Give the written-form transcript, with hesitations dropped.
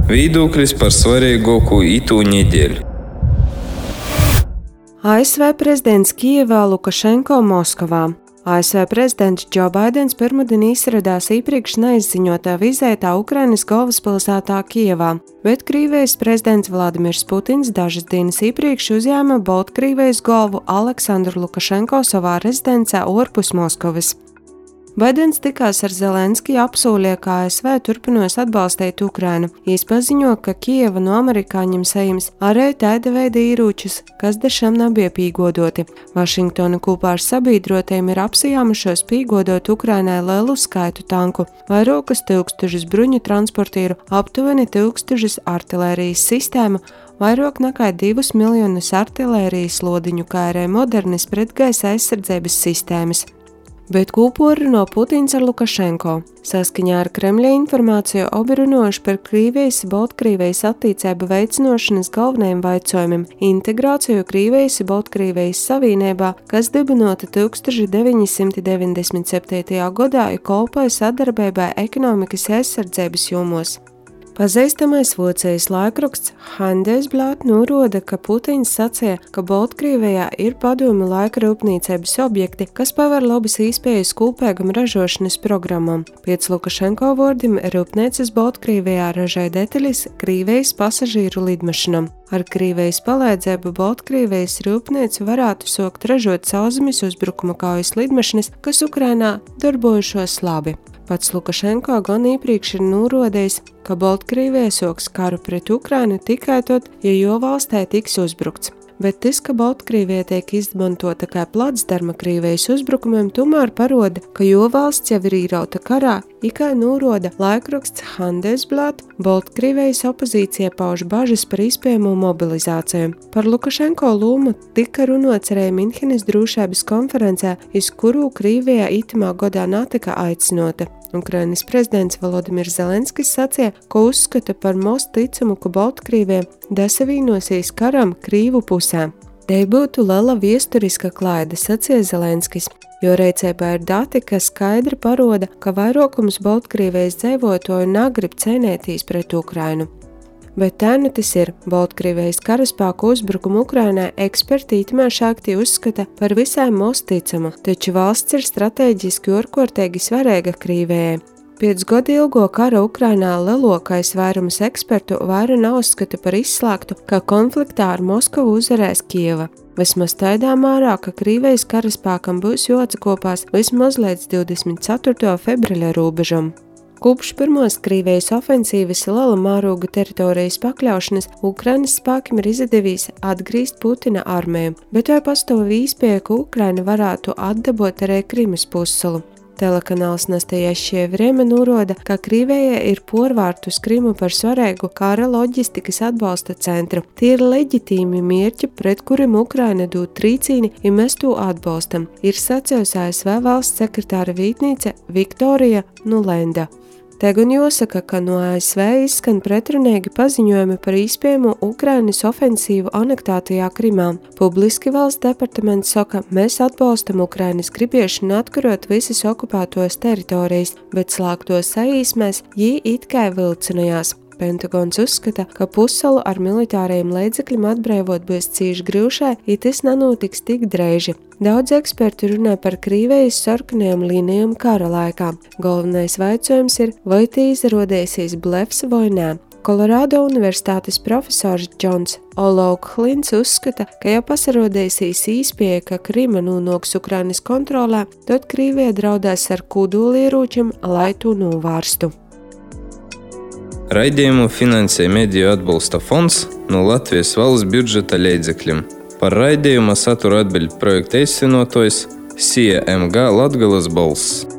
Viedoklis par svarīgāko itū nedēļu. ASV prezidents Kijevā Lukašenko Moskavā. ASV prezidents Džo Baidens pirmdien izradās iepriekš neizziņotā vizētā Ukrainas galvaspilsētā Kijevā, bet Krievijas prezidents Vladimirs Putins dažas dienas iepriekš uzņēma Baltkrievijas galvu Aleksandru Lukašenko savā rezidencē ārpus Moskavas. Baidens tikās ar Zelenski, apsolīja, ka ASV turpinās atbalstīt Ukrainu. Viņš paziņo, ka Kijeva no amerikāņiem saņems arī tāda veida ieročus, kas dažam nebija pīgodoti. Vašingtona kopā ar sabiedrotiem ir apsijāmušos pīgodot Ukrainai lielu skaitu tanku, vairākus tūkstošus bruņu transportīru, aptuveni 1000 artilērijas sistēmu, vairāk nekā 2 miljonus artilērijas lodiņu, kā arī modernas pretgaisa aizsardzības sistēmas. Bet kopori no Putins ar Lukašenko. Saskaņā ar Kremļa informāciju abi runājuši par Krievijas-Baltkrievijas attīstību veicināšanas galvenajiem jautājumiem – integrāciju Krievijas-Baltkrievijas savienībā, kas dibināta 1997. gadā un kalpoja sadarbībai ekonomikas aizsardzības jomos. Pazīstamais Vācijas laikraksts Handelsblatt norāda, ka Putins sacīja, ka Baltkrievijā ir padomju laika rūpniecības objekti, kas paver labas iespējas kopīgam ražošanas programmam. Pēc Lukašenko vārdiem rūpnīcas Baltkrievijā ražoja detaļas Krievijas pasažīru lidmašīnām. Ar Krievijas palīdzību Baltkrievijas rūpnīca varētu sākt ražot sauszemes uzbrukuma kaujas lidmašīnas, kas Ukrainā darbojušos labi. Pats Lukašenko gan iepriekš ir norādījis, ka Baltkrievija sāks karu pret Ukrainu tikai tad, ja jo valstī tiks uzbrukts. Bet tas, ka Baltkrievija tiek izmantota kā placdarma Krievijas uzbrukumiem, tomēr parāda, ka jo valsts jau ir īrauta karā, kā norāda laikraksts Handelsblatt, Baltkrievijas opozīcija pauž bažas par iespējamo mobilizāciju. Par Lukašenko lomu tika runāts arī Minhenes drošības konferencē, iz kuru Krievijā itamā gadā netika aicinota. Ukrainas prezidents Volodimirs Zelenskis sacīja, ka uzskata par maz ticamu, ka Baltkrievija dasavīnosies karam Krīvu pusē. Te būtu liela viesturiska klaida, sacīja Zelenskis, jo reicībā ir dati, kas skaidri parāda, ka vairākums Baltkrievijas dzīvotāju negrib cīnīties pret Ukrainu. Bet tā nu tas ir. Baltkrievijas karaspēku uzbrukumu Ukrainai eksperti itamā šakti uzskata par visai maz ticamu, taču valsts ir strateģiski ārkārtīgi svarīga Krievijai. Pēc gadu ilgo kara Ukrainā lielākais vairums ekspertu vairs neuzskata par izslēgtu, ka konfliktā ar Moskavu uzvarēs Kijeva. Vismaz tādā mērā, ka Krievijas karaspēkam būs jāatsakopās vismaz līdz 24. februāra robežam. Kopš pirmās Krievijas ofensīvas liela mēroga teritorijas pakļaušanas Ukrainas spēkiem ir izdevies atgriezt Putina armiju, bet vai pastāv iespēja, ka Ukraina varētu atdabot arī Krimas pussalu. Telekanāls Nastajašie Vreme norāda, ka Krievijai ir porvārtu uz Krimu par svarīgu kara loģistikas atbalsta centru. Tie ir leģitīmi mērķi, pret kuriem Ukraina dod trīcīni, ja mēs to atbalstam, ir sacījusi ASV valsts sekretāra vietniece Viktorija Nulenda. Te gan jāsaka, ka no ASV izskan pretrunīgi paziņojumi par iespējamo Ukrainas ofensīvu anektētajā Krimā. Publiski valsts departaments saka, mēs atbalstam Ukrainas gribiešanu atkarot visas okupētos teritorijas, bet slēgtos saīsmēs jī it kā vilcinājās. Pentagons uzskata, ka pussalu ar militārajiem līdzekļiem atbrīvot būs cīši grūšai, ja tas nenotiks tik dreiži. Daudz eksperti runā par Krievijas sarkanajām līnijām kara laikā. Galvenais jautājums ir, vai tie izrādīsies blefs vai nē. Kolorādo universitātes profesors Džons Olauklins uzskata, ka ja pasarodēsies iespēja, ka Krima nonāks Ukrainas kontrolē, tad Krievija draudēs ar kodolieročiem, lai to novērstu. Raidījumu finansē Mediju atbalsta fonds no Latvijas valsts budžeta līdzekļiem. Par raidījuma saturu atbild projekta īstenotājs CMG Latgales balss.